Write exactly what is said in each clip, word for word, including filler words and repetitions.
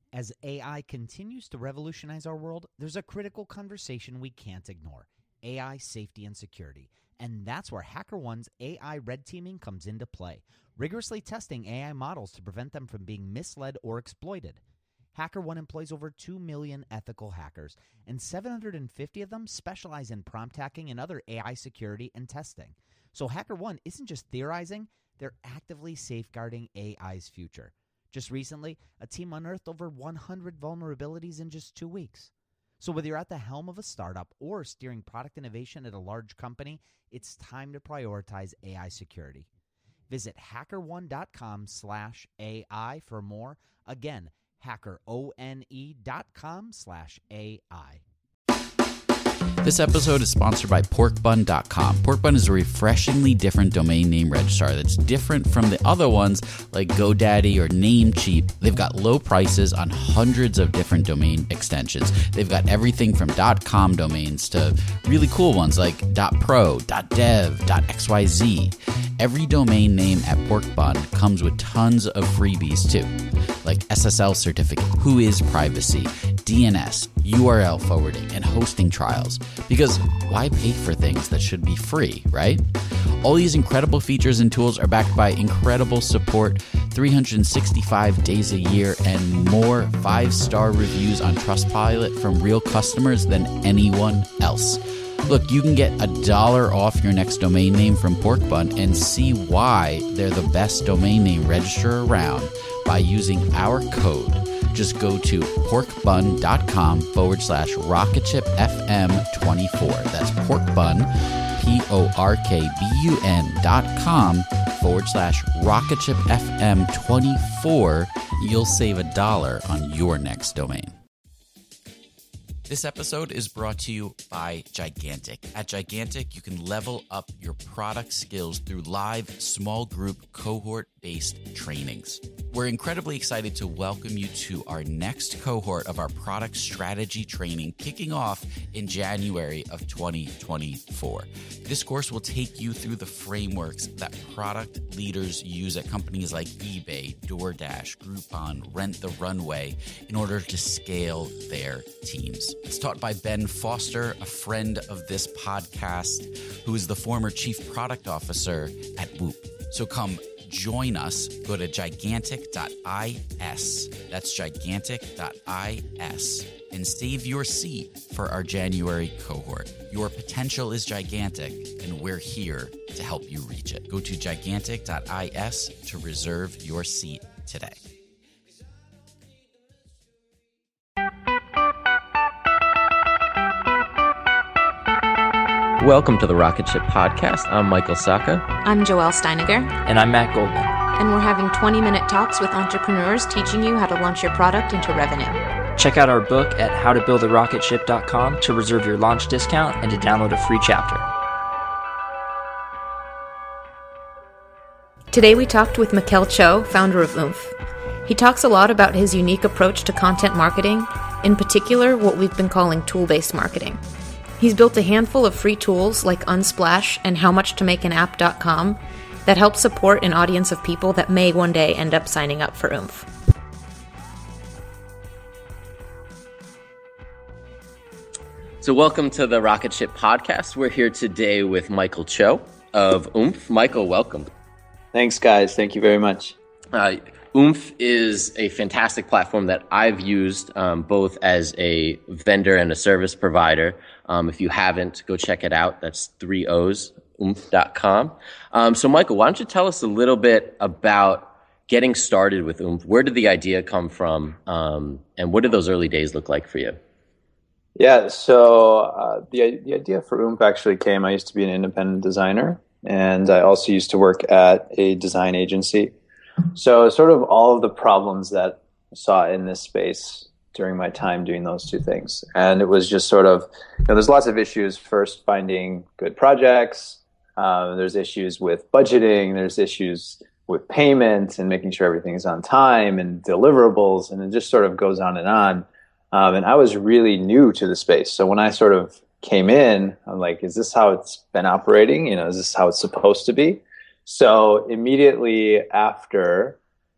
As A I continues to revolutionize our world, there's a critical conversation we can't ignore: A I safety and security. And that's where HackerOne's A I red teaming comes into play, rigorously testing A I models to prevent them from being misled or exploited. HackerOne employs over two million ethical hackers, and seven hundred fifty of them specialize in prompt hacking and other A I security and testing. So HackerOne isn't just theorizing, they're actively safeguarding A I's future. Just recently, a team unearthed over one hundred vulnerabilities in just two weeks. So whether you're at the helm of a startup or steering product innovation at a large company, it's time to prioritize A I security. Visit hackerone.com slash AI for more. Again, hackerone.com slash AI. This episode is sponsored by pork bun dot com. Porkbun is a refreshingly different domain name registrar that's different from the other ones like GoDaddy or Namecheap. They've got low prices on hundreds of different domain extensions. They've got everything from .com domains to really cool ones like .pro, .dev, .xyz. Every domain name at Porkbun comes with tons of freebies too, like S S L certificate, Whois privacy, D N S, U R L forwarding, and hosting trials. Because why pay for things that should be free, right? All these incredible features and tools are backed by incredible support, three hundred sixty-five days a year, and more five-star reviews on Trustpilot from real customers than anyone else. Look, you can get a dollar off your next domain name from Porkbun and see why they're the best domain name registrar around by using our code. Just go to porkbun.com forward slash rocketshipfm24. That's porkbun, P-O-R-K-B-U-N dot com forward slash rocketshipfm24. You'll save a dollar on your next domain. This episode is brought to you by Gigantic. At Gigantic, you can level up your product skills through live, small group, cohort-based trainings. We're incredibly excited to welcome you to our next cohort of our product strategy training, kicking off in January of twenty twenty-four. This course will take you through the frameworks that product leaders use at companies like eBay, DoorDash, Groupon, Rent the Runway in order to scale their teams. It's taught by Ben Foster, a friend of this podcast, who is the former chief product officer at Whoop. So come join us. Go to gigantic dot is. That's gigantic dot is and save your seat for our January cohort. Your potential is gigantic, and we're here to help you reach it. Go to gigantic dot is to reserve your seat today. Welcome to the Rocket Ship Podcast. I'm Michael Sacca. I'm Joelle Steiniger. And I'm Matt Goldman. And we're having twenty-minute talks with entrepreneurs teaching you how to launch your product into revenue. Check out our book at how to build a rocket ship dot com to reserve your launch discount and to download a free chapter. Today we talked with Mikkel Cho, founder of Oomph. He talks a lot about his unique approach to content marketing, in particular what we've been calling tool-based marketing. He's built a handful of free tools like Unsplash and how much to make an app dot com that help support an audience of people that may one day end up signing up for Oomph. So welcome to the Rocket Ship Podcast. We're here today with Michael Cho of Oomph. Michael, welcome. Thanks, guys. Thank you very much. Uh, Oomph is a fantastic platform that I've used um, both as a vendor and a service provider. Um, if you haven't, go check it out. That's three O's, oomph dot com. Um, so, Michael, why don't you tell us a little bit about getting started with Oomph? Where did the idea come from, um, and what did those early days look like for you? Yeah, so uh, the the idea for Oomph actually came. I used to be an independent designer, and I also used to work at a design agency. So sort of all of the problems that I saw in this space during my time doing those two things. And it was just sort of, you know, there's lots of issues. First, finding good projects. Uh, there's issues with budgeting. There's issues with payment and making sure everything is on time and deliverables. And it just sort of goes on and on. Um, and I was really new to the space. So when I sort of came in, I'm like, is this how it's been operating? You know, is this how it's supposed to be? So immediately after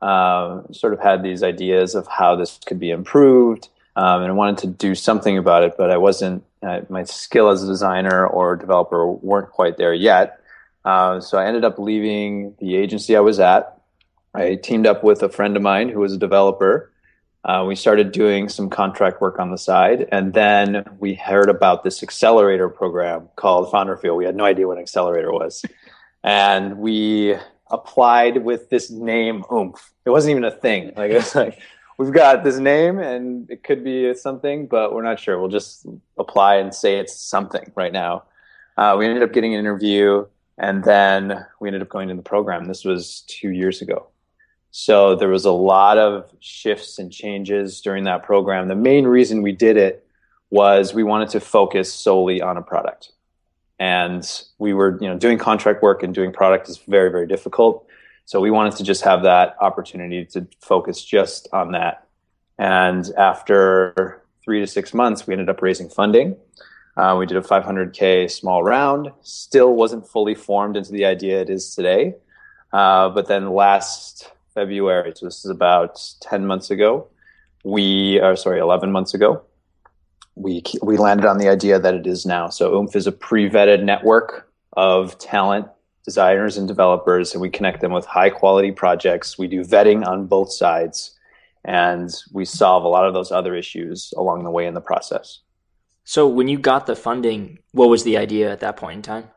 um, sort of had these ideas of how this could be improved, um, and I wanted to do something about it, but I wasn't, uh, my skill as a designer or developer weren't quite there yet. Uh, so I ended up leaving the agency I was at. I teamed up with a friend of mine who was a developer. Uh, we started doing some contract work on the side, and then we heard about this accelerator program called Founderfield. We had no idea what an accelerator was. And we applied with this name, Oomph. It wasn't even a thing. Like, it's like, we've got this name and it could be something, but we're not sure. We'll just apply and say it's something right now. Uh, we ended up getting an interview, and then we ended up going to the program. This was two years ago. So there was a lot of shifts and changes during that program. The main reason we did it was we wanted to focus solely on a product. And we were, you know, doing contract work and doing product is very, very difficult. So we wanted to just have that opportunity to focus just on that. And after three to six months, we ended up raising funding. Uh, we did a five hundred K small round. Still wasn't fully formed into the idea it is today. Uh, but then last February, so this is about ten months ago, we are sorry, eleven months ago, we we landed on the idea that it is now. So Oomph is a pre-vetted network of talent, designers, and developers, and we connect them with high quality projects. We do vetting on both sides, and we solve a lot of those other issues along the way in the process. So when you got the funding, what was the idea at that point in time?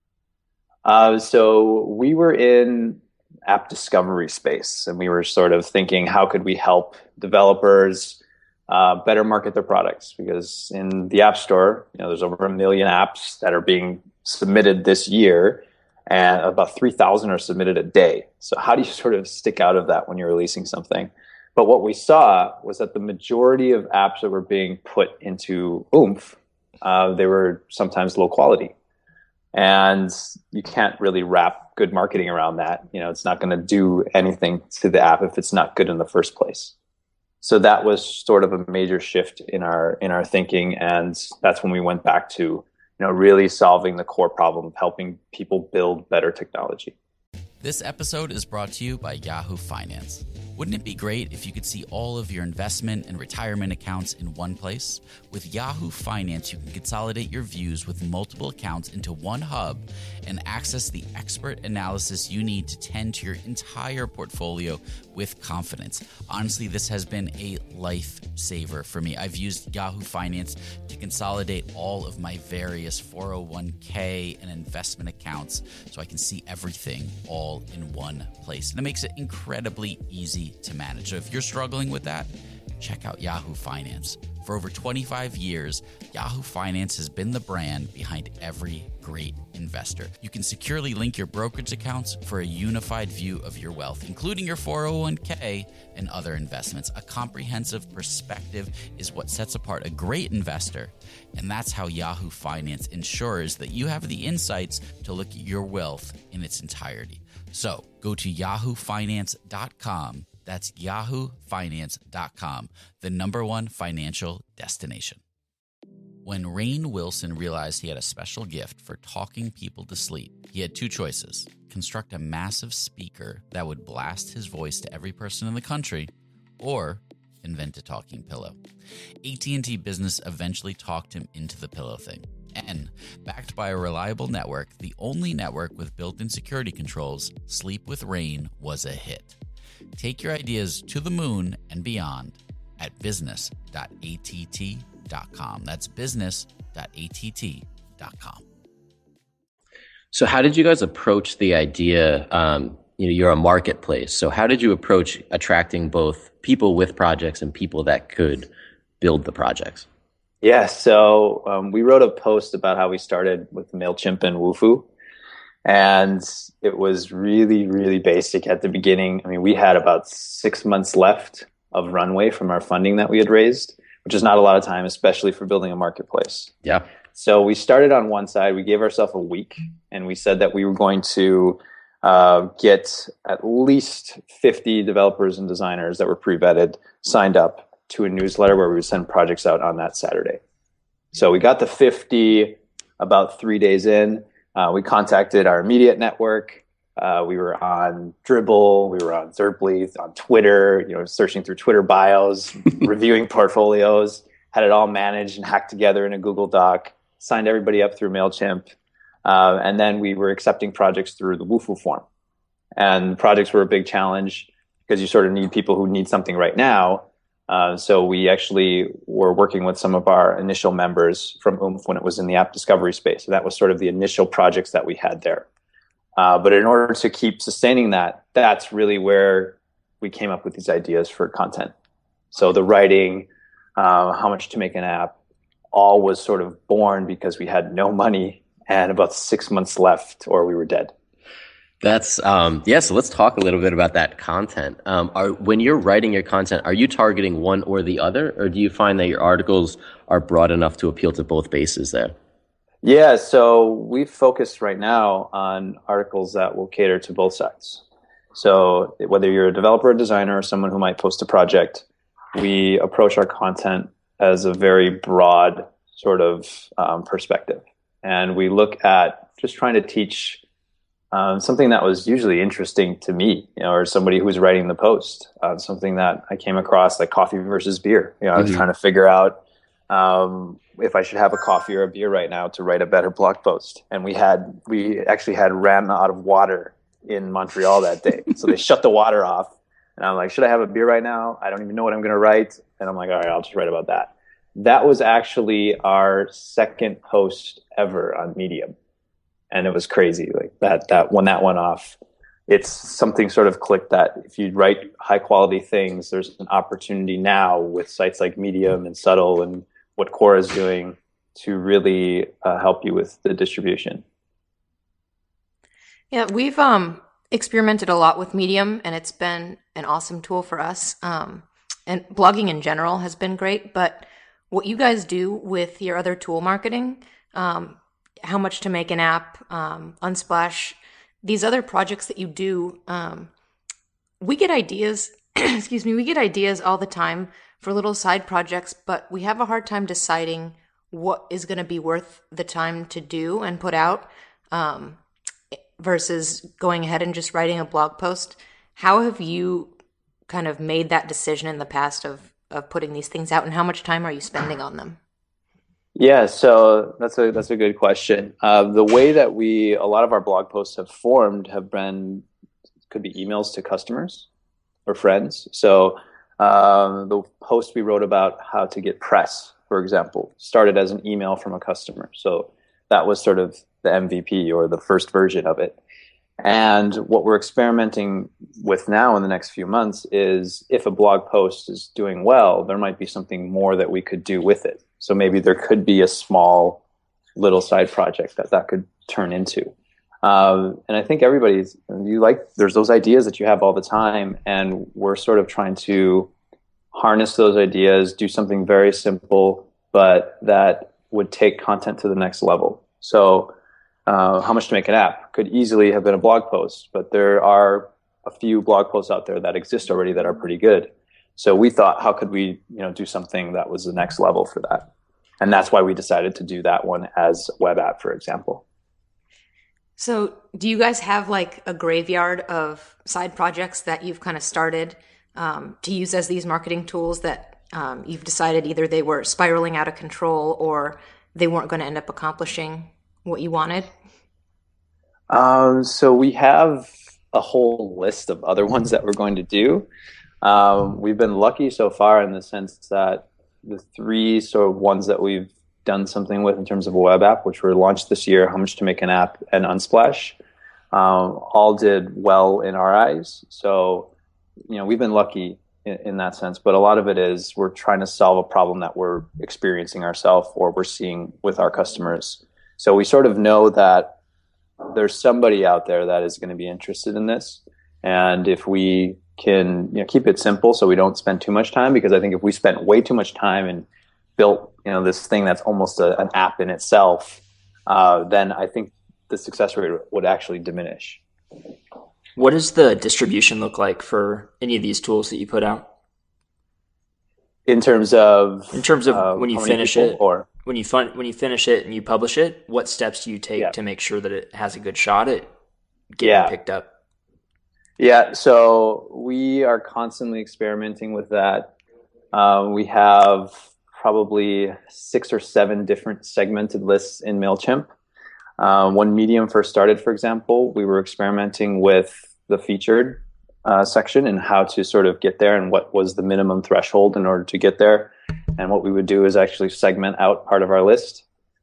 Uh, so we were in app discovery space, and we were sort of thinking, how could we help developers uh, better market their products? Because in the App Store, you know, there's over a million apps that are being submitted this year, and about three thousand are submitted a day. So how do you sort of stick out of that when you're releasing something? But what we saw was that the majority of apps that were being put into Oomph, uh, they were sometimes low quality. And you can't really wrap good marketing around that. You know, it's not going to do anything to the app if it's not good in the first place. So that was sort of a major shift in our in our thinking, and that's when we went back to, you know, really solving the core problem of helping people build better technology. This episode is brought to you by Yahoo Finance. Wouldn't it be great if you could see all of your investment and retirement accounts in one place? With Yahoo Finance, you can consolidate your views with multiple accounts into one hub and access the expert analysis you need to tend to your entire portfolio with confidence. Honestly, this has been a lifesaver for me. I've used Yahoo Finance to consolidate all of my various four oh one k and investment accounts so I can see everything all in one place. And it makes it incredibly easy to manage. So if you're struggling with that, check out Yahoo Finance. For over twenty-five years, Yahoo Finance has been the brand behind every great investor. You can securely link your brokerage accounts for a unified view of your wealth, including your four oh one k and other investments. A comprehensive perspective is what sets apart a great investor, and that's how Yahoo Finance ensures that you have the insights to look at your wealth in its entirety. So go to yahoo finance dot com. That's yahoo finance dot com, the number one financial destination. When Rainn Wilson realized he had a special gift for talking people to sleep, he had two choices: construct a massive speaker that would blast his voice to every person in the country, or invent a talking pillow. A T and T Business eventually talked him into the pillow thing. And backed by a reliable network, the only network with built-in security controls, Sleep with Rainn was a hit. Take your ideas to the moon and beyond at business dot a t t dot com. That's business dot a t t dot com. So how did you guys approach the idea? Um, you know, you're a marketplace. So how did you approach attracting both people with projects and people that could build the projects? Yeah, so um, we wrote a post about how we started with MailChimp and Wufoo. And it was really, really basic at the beginning. I mean, we had about six months left of runway from our funding that we had raised, which is not a lot of time, especially for building a marketplace. Yeah. So we started on one side. We gave ourselves a week, and we said that we were going to uh, get at least fifty developers and designers that were pre-vetted signed up to a newsletter where we would send projects out on that Saturday. So we got the fifty about three days in. Uh, we contacted our immediate network, Uh, we were on Dribbble, we were on Zerply, on Twitter, you know, searching through Twitter bios, reviewing portfolios, had it all managed and hacked together in a Google Doc, signed everybody up through MailChimp. Uh, and then we were accepting projects through the Wufoo form. And projects were a big challenge because you sort of need people who need something right now. Uh, so we actually were working with some of our initial members from Oomph when it was in the app discovery space. So that was sort of the initial projects that we had there. Uh, but in order to keep sustaining that, that's really where we came up with these ideas for content. So the writing, uh, how much to make an app, all was sort of born because we had no money and about six months left or we were dead. That's, um, yeah, so let's talk a little bit about that content. Um, are, when you're writing your content, are you targeting one or the other, or do you find that your articles are broad enough to appeal to both bases there? Yeah, so we focus right now on articles that will cater to both sides. So whether you're a developer, a designer, or someone who might post a project, we approach our content as a very broad sort of um, perspective. And we look at just trying to teach um, something that was usually interesting to me, you know, or somebody who was writing the post, uh, something that I came across like coffee versus beer. You know, I was mm-hmm. trying to figure out um, if I should have a coffee or a beer right now to write a better blog post. And we had, we actually had ran out of water in Montreal that day. So they shut the water off. And I'm like, should I have a beer right now? I don't even know what I'm going to write. And I'm like, all right, I'll just write about that. That was actually our second post ever on Medium. And it was crazy. Like that, that when that went off, it's something sort of clicked that if you write high quality things, there's an opportunity now with sites like Medium and Subtle and what Quora is doing to really uh, help you with the distribution. Yeah, we've um, experimented a lot with Medium, and it's been an awesome tool for us. Um, and blogging in general has been great, but what you guys do with your other tool marketing, um, how much to make an app, um, Unsplash, these other projects that you do, um, we get ideas, excuse me, we get ideas all the time for little side projects, but we have a hard time deciding what is going to be worth the time to do and put out um, versus going ahead and just writing a blog post. How have you kind of made that decision in the past of, of putting these things out, and how much time are you spending on them? Yeah, so that's a that's a good question. Uh, the way that we a lot of our blog posts have formed have been could be emails to customers or friends. So um, the post we wrote about how to get press, for example, started as an email from a customer. So that was sort of the M V P or the first version of it. And what we're experimenting with now in the next few months is if a blog post is doing well, there might be something more that we could do with it. So maybe there could be a small little side project that that could turn into. Um, and I think everybody's, you like, there's those ideas that you have all the time, and we're sort of trying to harness those ideas, do something very simple, but that would take content to the next level. So uh, how much to make an app could easily have been a blog post, but there are a few blog posts out there that exist already that are pretty good. So we thought, how could we, you know, do something that was the next level for that? And that's why we decided to do that one as a web app, for example. So do you guys have like a graveyard of side projects that you've kind of started um, to use as these marketing tools that um, you've decided either they were spiraling out of control or they weren't going to end up accomplishing what you wanted? Um, so we have a whole list of other ones that we're going to do. Um, we've been lucky so far in the sense that the three sort of ones that we've done something with in terms of a web app, which were launched this year, How Much to Make an App and Unsplash, um, all did well in our eyes. So, you know, we've been lucky in, in that sense, but a lot of it is we're trying to solve a problem that we're experiencing ourselves or we're seeing with our customers. So we sort of know that there's somebody out there that is going to be interested in this. And if we can, you know, keep it simple so we don't spend too much time, because I think if we spent way too much time and built, you know, this thing that's almost a, an app in itself, uh, then I think the success rate would actually diminish. What does the distribution look like for any of these tools that you put out? In terms of in terms of uh, when you finish it, or when you fun, when you finish it and you publish it, what steps do you take yeah. to make sure that it has a good shot at getting Yeah. picked up? Yeah, so we are constantly experimenting with that. Um, we have probably six or seven different segmented lists in MailChimp. Um, when Medium first started, for example, we were experimenting with the featured uh, section and how to sort of get there and what was the minimum threshold in order to get there. And what we would do is actually segment out part of our list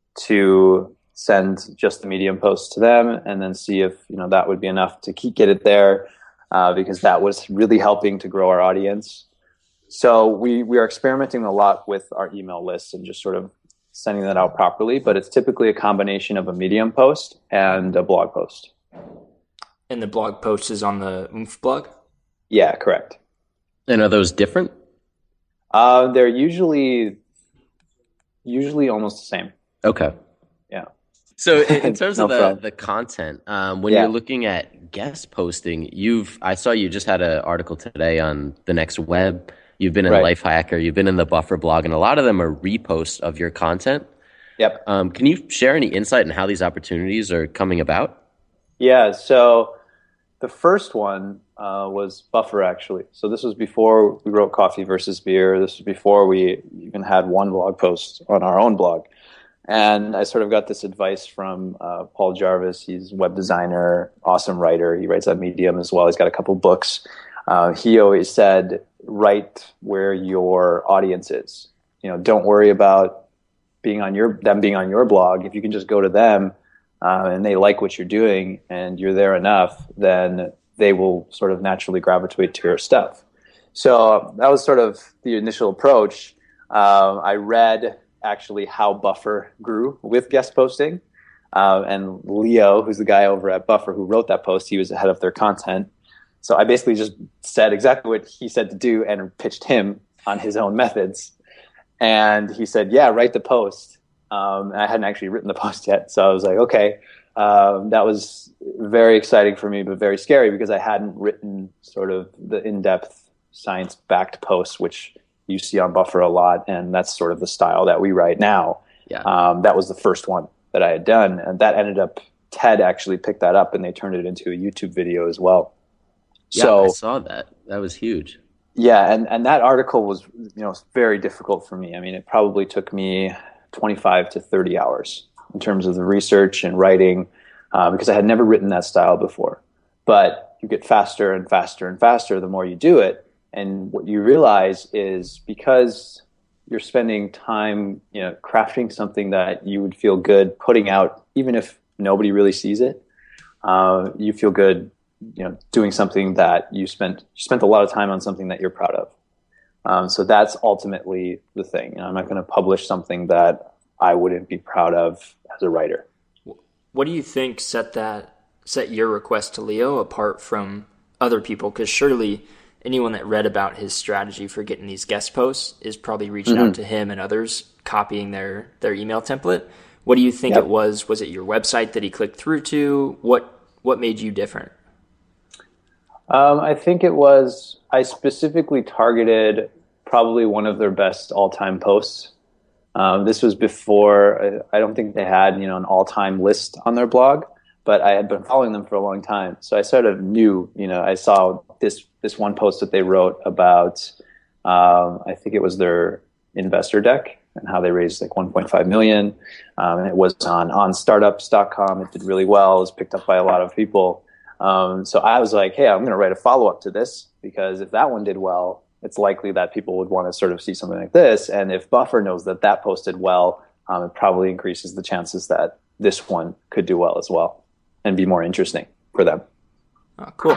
to send just the Medium post to them and then see if, you know, that would be enough to keep get it there. Uh, because that was really helping to grow our audience. So we, we are experimenting a lot with our email lists and just sort of sending that out properly. But it's typically a combination of a Medium post and a blog post. And the blog post is on the Oomph blog? Yeah, correct. And are those different? Uh, they're usually usually almost the same. Okay. Yeah. So in, in terms No of the, problem. the content, um, when Yeah. you're looking at guest posting, you've I saw you just had an article today on the Next Web. You've been in Right. Lifehacker. You've been in the Buffer blog, and a lot of them are reposts of your content. Yep. Um, can you share any insight on how these opportunities are coming about? Yeah, so the first one uh, was Buffer, actually. So this was before we wrote Coffee versus Beer. This was before we even had one blog post on our own blog. And I sort of got this advice from uh, Paul Jarvis. He's a web designer, awesome writer. He writes on Medium as well. He's got a couple books. Uh, he always said, write where your audience is. You know, don't worry about being on your them being on your blog. If you can just go to them uh, and they like what you're doing and you're there enough, then they will sort of naturally gravitate to your stuff. So that was sort of the initial approach. Uh, I read actually how Buffer grew with guest posting. Uh, and Leo, who's the guy over at Buffer who wrote that post, he was the head of their content. So I basically just said exactly what he said to do and pitched him on his own methods. And he said, yeah, write the post. Um, and I hadn't actually written the post yet. So I was like, okay. Um, that was very exciting for me, but very scary because I hadn't written sort of the in-depth science-backed posts, which you see on Buffer a lot. And that's sort of the style that we write now. Yeah. Um, that was the first one that I had done. And that ended up, TED actually picked that up and they turned it into a YouTube video as well. Yeah, So I saw that. That was huge. yeah, and, and that article was, you know, very difficult for me. I mean, it probably took me twenty-five to thirty hours in terms of the research and writing uh, because I had never written that style before. But you get faster and faster and faster the more you do it. And what you realize is because you're spending time, you know, crafting something that you would feel good putting out, even if nobody really sees it, uh, you feel good, you know, doing something that you spent you spent a lot of time on something that you're proud of. Um, so that's ultimately the thing. You know, I'm not going to publish something that I wouldn't be proud of as a writer. What do you think set that set your request to Leo apart from other people? Because surely anyone that read about his strategy for getting these guest posts is probably reaching Mm-hmm. out to him and others, copying their their email template. What do you think Yep. it was? Was it your website that he clicked through to? What what made you different? Um, I think it was, I specifically targeted probably one of their best all-time posts. Um, this was before, I, I don't think they had, you know, an all-time list on their blog, but I had been following them for a long time. So I sort of knew, you know, I saw this, this one post that they wrote about, um, I think it was their investor deck and how they raised like one point five million. Um, and it was on, on startups dot com. It did really well. It was picked up by a lot of people. Um, so I was like, hey, I'm going to write a follow-up to this because if that one did well, it's likely that people would want to sort of see something like this. And if Buffer knows that that posted well, um, it probably increases the chances that this one could do well as well and be more interesting for them. Oh, cool.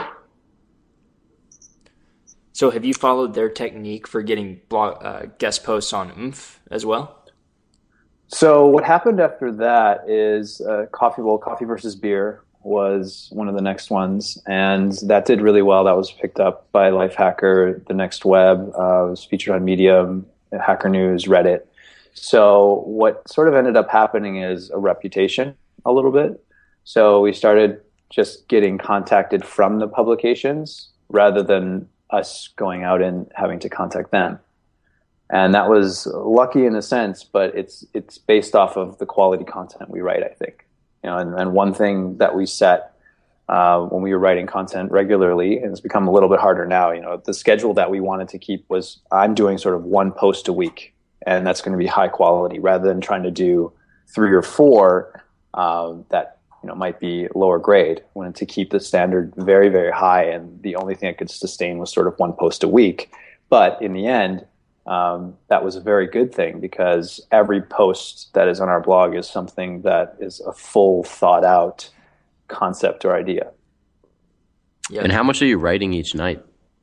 So have you followed their technique for getting blog, uh, guest posts on Oomph as well? So what happened after that is uh, Coffee Bowl, Coffee versus Beer was one of the next ones, and that did really well. That was picked up by Lifehacker, The Next Web, uh, was featured on Medium, Hacker News, Reddit. So what sort of ended up happening is a reputation a little bit. So we started just getting contacted from the publications rather than us going out and having to contact them. And that was lucky in a sense, but it's it's based off of the quality content we write, I think. You know, and, and one thing that we set uh, when we were writing content regularly, and it's become a little bit harder now. You know, the schedule that we wanted to keep was I'm doing sort of one post a week, and that's going to be high quality rather than trying to do three or four um, that you know might be lower grade. I wanted to keep the standard very, very high, and the only thing I could sustain was sort of one post a week. But in the end, um, that was a very good thing because every post that is on our blog is something that is a full thought out concept or idea. Yeah. And how much are you writing each night?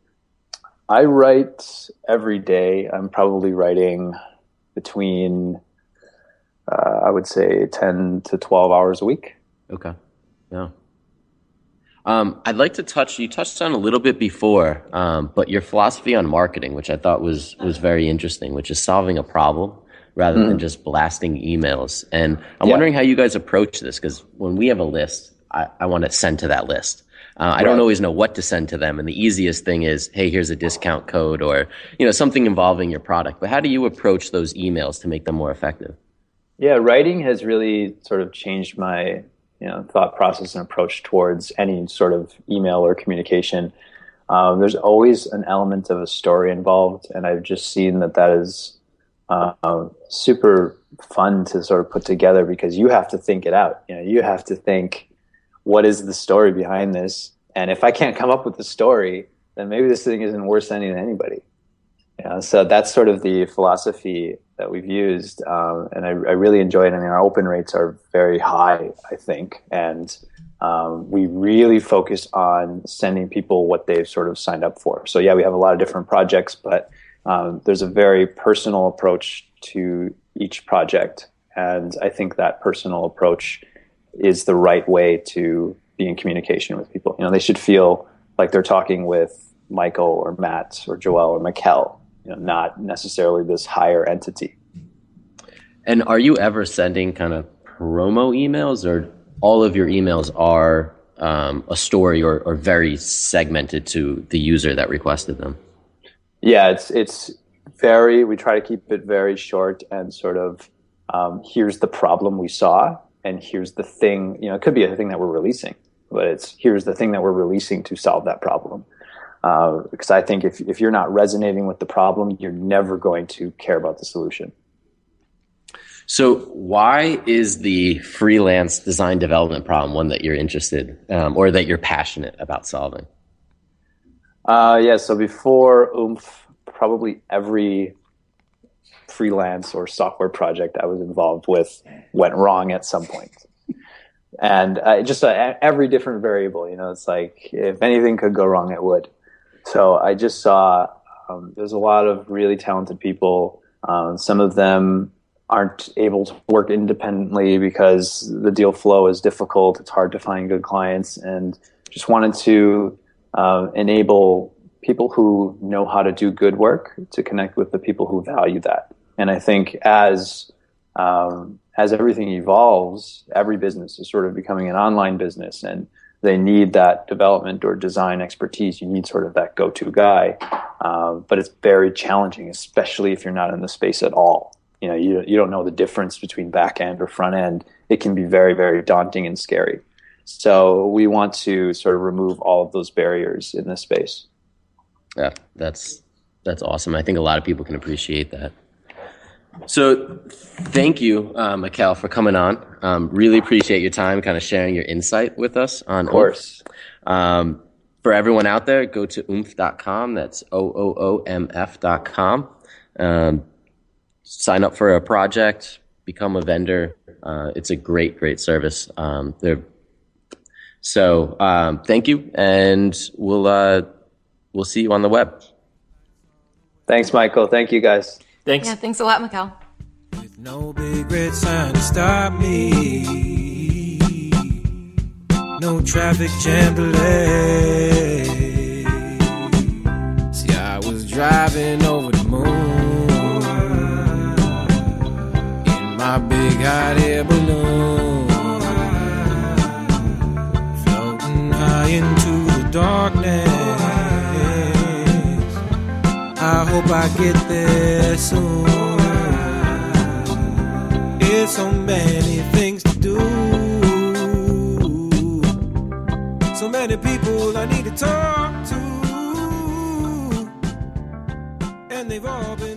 I write every day. I'm probably writing between, uh, I would say, ten to twelve hours a week. Okay. Yeah. Um, I'd like to touch, you touched on a little bit before, um, but your philosophy on marketing, which I thought was, was very interesting, which is solving a problem rather mm. than just blasting emails. And I'm yeah. wondering how you guys approach this, because when we have a list, I, I want to send to that list. Uh, I right. don't always know what to send to them. And the easiest thing is, hey, here's a discount code or, you know, something involving your product. But how do you approach those emails to make them more effective? Yeah, writing has really sort of changed my you know, thought process and approach towards any sort of email or communication. Um, there's always an element of a story involved. And I've just seen that that is uh, super fun to sort of put together because you have to think it out. You know, you have to think, what is the story behind this? And if I can't come up with the story, then maybe this thing isn't worth sending to anybody. You know, so that's sort of the philosophy that we've used, um, and I, I really enjoy it. I mean, our open rates are very high, I think, and um, we really focus on sending people what they've sort of signed up for. So yeah, we have a lot of different projects, but um, there's a very personal approach to each project, and I think that personal approach is the right way to be in communication with people. You know, they should feel like they're talking with Michael or Matt or Joel or Mikkel, you know, not necessarily this higher entity. And are you ever sending kind of promo emails, or all of your emails are um, a story or, or very segmented to the user that requested them? Yeah, it's it's very, we try to keep it very short and sort of, um, here's the problem we saw, and here's the thing, you know, it could be a thing that we're releasing, but it's here's the thing that we're releasing to solve that problem. Uh, because I think if if you're not resonating with the problem, you're never going to care about the solution. So why is the freelance design development problem one that you're interested um, or that you're passionate about solving? Uh, yeah, so before Oomph, probably every freelance or software project I was involved with went wrong at some point. And uh, just uh, every different variable, you know, it's like if anything could go wrong, it would. So I just saw um, there's a lot of really talented people. Um, some of them aren't able to work independently because the deal flow is difficult. It's hard to find good clients, and just wanted to uh, enable people who know how to do good work to connect with the people who value that. And I think as um, as everything evolves, every business is sort of becoming an online business, and they need that development or design expertise. You need sort of that go-to guy, uh, but it's very challenging, especially if you're not in the space at all. You know, you you don't know the difference between back end or front end. It can be very, very daunting and scary. So we want to sort of remove all of those barriers in this space. Yeah, that's that's awesome. I think a lot of people can appreciate that. So thank you, uh, Mikkel, for coming on. Um, really appreciate your time, kind of sharing your insight with us on Of course. Um, for everyone out there, go to oomph dot com. That's O O O M F dot com. Um, sign up for a project, become a vendor. Uh, it's a great, great service. Um, they're, so um, thank you, and we'll uh, we'll see you on the web. Thanks, Michael. Thank you, guys. Thanks. Yeah, thanks a lot, Mikkel. With no big red sign to stop me, no traffic jam delay. See, I was driving over the moon in my big hot air balloon, floating high into the darkness. I hope I get there soon. There's so many things to do, they've all been